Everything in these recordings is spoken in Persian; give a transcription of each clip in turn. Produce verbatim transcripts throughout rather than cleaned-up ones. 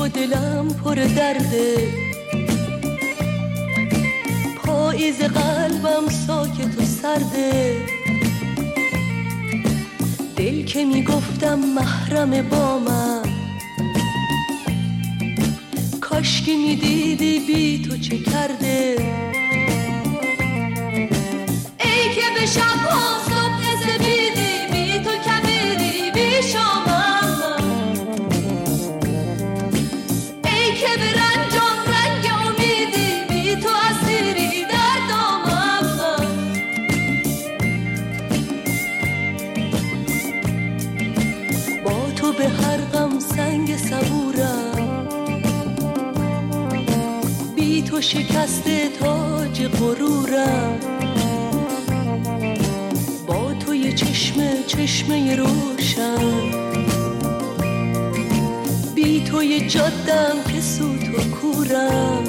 تو دلم پر درده، پاییز قلبم ساکت و سرده. دل که میگفتم محرم با من، کاشکی میدیدی بی تو چه کرده. ای که به شب ها صبح سپیدی، بی تو کبیری بی شامم. ای که به رنجام رنگ امیدی، بی تو اسیری در دامم. با تو به هر غم سنگ صبورم، بی تو شکسته تاج غرورم. با تو یه چشمه چشمه روشن، بی تو یه جادم که سوت و کورم.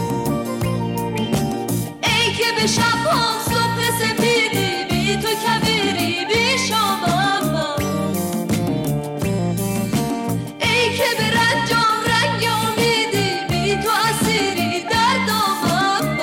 ای که به شبها صبح سپیدی، بی تو کبیری بی شامم. ای که به رنجام رنگ امیدی، بی تو اسیری در دامم.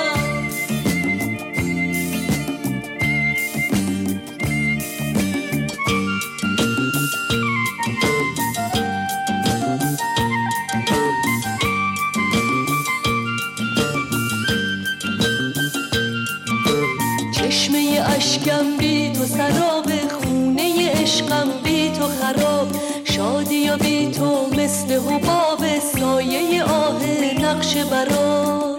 چشمه اشکم بی تو سراب، خونه عشقم بی تو خراب. شادی و بی تو مثل حباب، سایه آه نقش برا.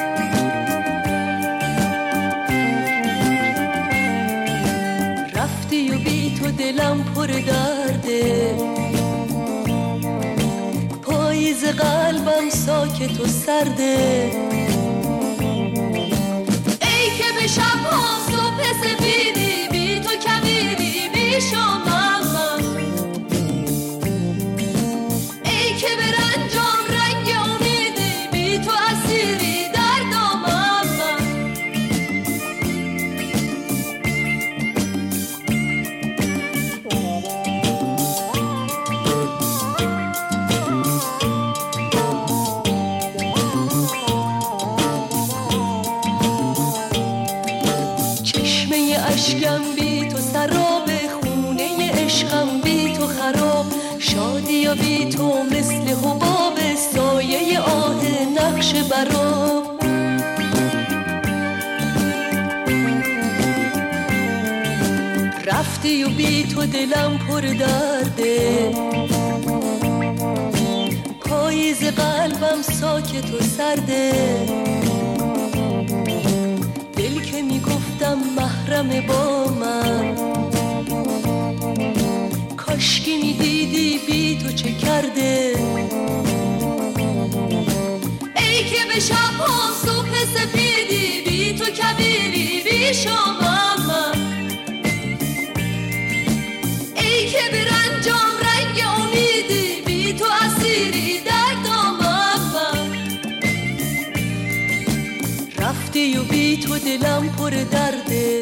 رفتی و بی تو دلم پر درده، پاییز قلبم ساکت و سرده. ای که به شبها صبح سپیدی، بی تو کبیری بی شامم. ای که به رنجام رنگ امیدی، بی تو اسیری در دامم. چشمه اشکم بی تو سراب، خونه عشقم بی تو خراب. شادی و بی تو مثل حباب، سایه آه نقش برا. رفتی و بی تو دلم پر درده، پاییز قلبم ساکت و سرده. دل که میگفتم محرم با من، کاشکی میدیدی بی تو چه کرده. ای که به شبها صبح سپیدی، بی تو کبیری بی شامم. ای که به رنجام رنگ امیدی، بی تو اسیری در دامم. رفتی و بی تو دلم پر درده،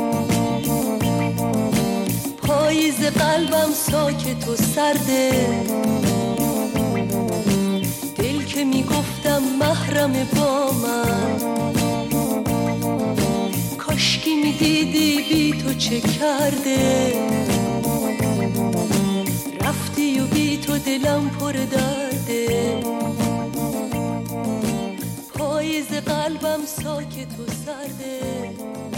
پاییز قلبم ساکت و سرده. دل که میگفتم محرم با من، کاشکی میدیدی بی تو چه کرده. رفتی و بی تو دلم پر درده، پاییز قلبم ساکت و سرده.